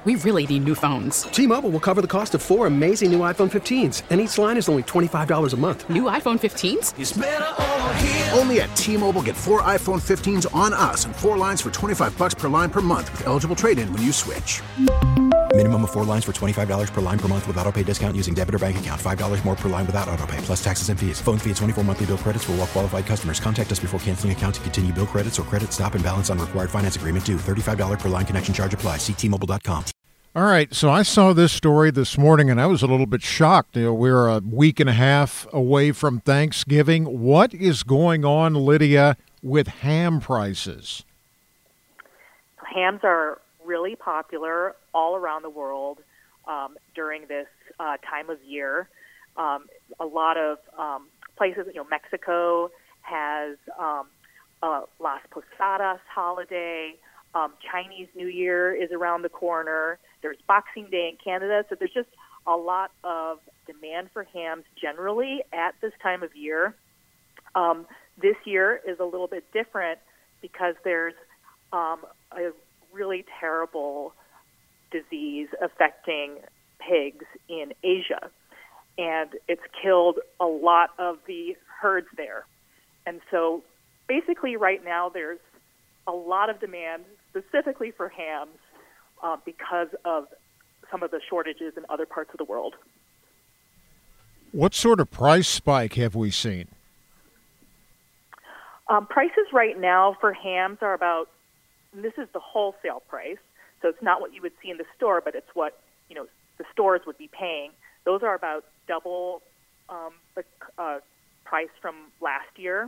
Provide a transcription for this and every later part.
We really need new phones. T-Mobile will cover the cost of 4 amazing new iPhone 15s, and each line is only $25 a month. New iPhone 15s? It's better over here. Only at T-Mobile, get 4 iPhone 15s on us and 4 lines for $25 per line per month with eligible trade-in when you switch. Minimum of 4 lines for $25 per line per month with autopay discount using debit or bank account. $5 more per line without autopay, plus taxes and fees. Phone fee at 24 monthly bill credits for well-qualified customers. Contact us before canceling account to continue bill credits or credit stop and balance on required finance agreement due. $35 per line connection charge applies. See T-Mobile.com. All right, so I saw this story this morning, and I was a little bit shocked. We're a week and a half away from Thanksgiving. What is going on, Lydia, with ham prices? Hams are really popular all around the world during this time of year. A lot of places, Mexico has Las Posadas holiday. Chinese New Year is around the corner. There's Boxing Day in Canada. So there's just a lot of demand for hams generally at this time of year. This year is a little bit different because there's a really terrible disease affecting pigs in Asia. And it's killed a lot of the herds there. And so basically right now there's a lot of demand specifically for hams because of some of the shortages in other parts of the world. What sort of price spike have we seen? Prices right now for hams are about, and this is the wholesale price, so it's not what you would see in the store, but it's what the stores would be paying. Those are about double the price from last year.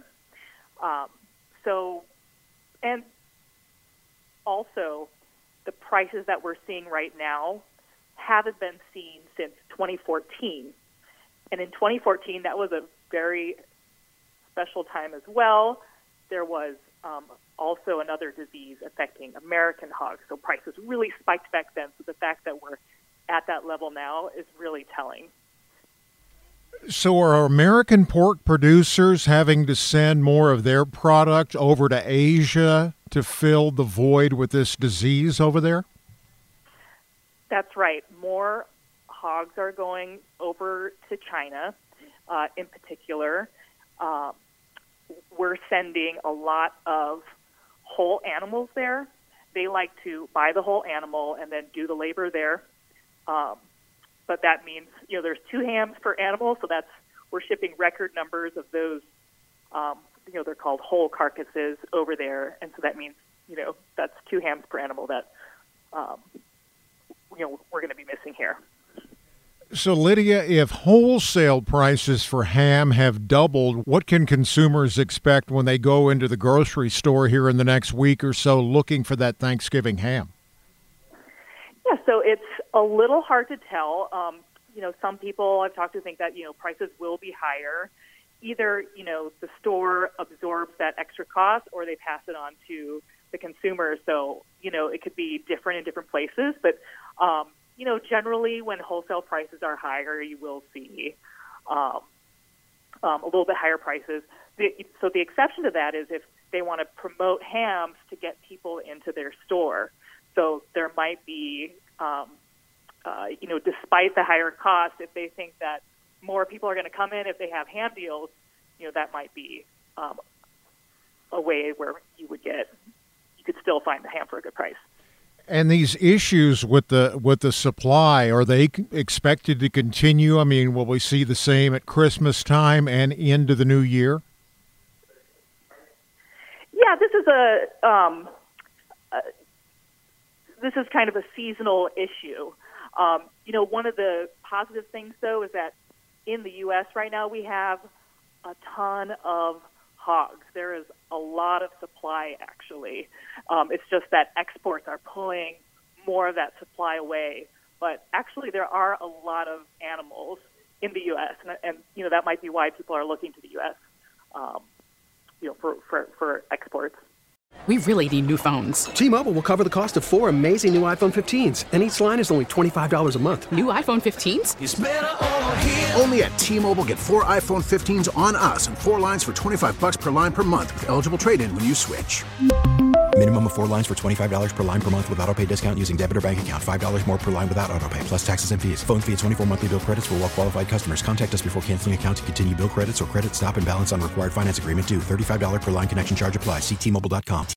And also, the prices that we're seeing right now haven't been seen since 2014. And in 2014, that was a very special time as well. There was also another disease affecting American hogs, so prices really spiked back then. So the fact that we're at that level now is really telling. So are American pork producers having to send more of their product over to Asia to fill the void with this disease over there? That's right. More hogs are going over to China in particular. We're sending a lot of whole animals there. They like to buy the whole animal and then do the labor there. But that means, there's 2 hams per animal, so we're shipping record numbers of those, they're called whole carcasses over there. And so that means, that's 2 hams per animal that, we're going to be missing here. So, Lydia, if wholesale prices for ham have doubled, what can consumers expect when they go into the grocery store here in the next week or so looking for that Thanksgiving ham? Yeah, so it's a little hard to tell. Some people I've talked to think that, prices will be higher. Either, the store absorbs that extra cost or they pass it on to the consumer. So, it could be different in different places. But, generally when wholesale prices are higher, you will see a little bit higher prices. So the exception to that is if they want to promote hams to get people into their store. So there might be, despite the higher cost, if they think that more people are going to come in if they have ham deals, that might be a way where you could still find the ham for a good price. And these issues with the supply, are they expected to continue? I mean, will we see the same at Christmas time and into the new year? Yeah, this is kind of a seasonal issue. One of the positive things, though, is that in the U.S. right now we have a ton of hogs. There is a lot of supply, actually. It's just that exports are pulling more of that supply away. But actually there are a lot of animals in the U.S., and that might be why people are looking to the U.S. For exports. We really need new phones. T-Mobile will cover the cost of 4 amazing new iPhone 15s, and each line is only $25 a month. New iPhone 15s? It's better over here. Only at T-Mobile, get 4 iPhone 15s on us and 4 lines for $25 per line per month with eligible trade-in when you switch. Minimum of 4 lines for $25 per line per month with auto pay discount using debit or bank account. $5 more per line without auto pay, plus taxes and fees. Phone fee at 24 monthly bill credits for well qualified customers. Contact us before canceling account to continue bill credits or credit stop and balance on required finance agreement due. $35 per line connection charge applies. See T-Mobile.com.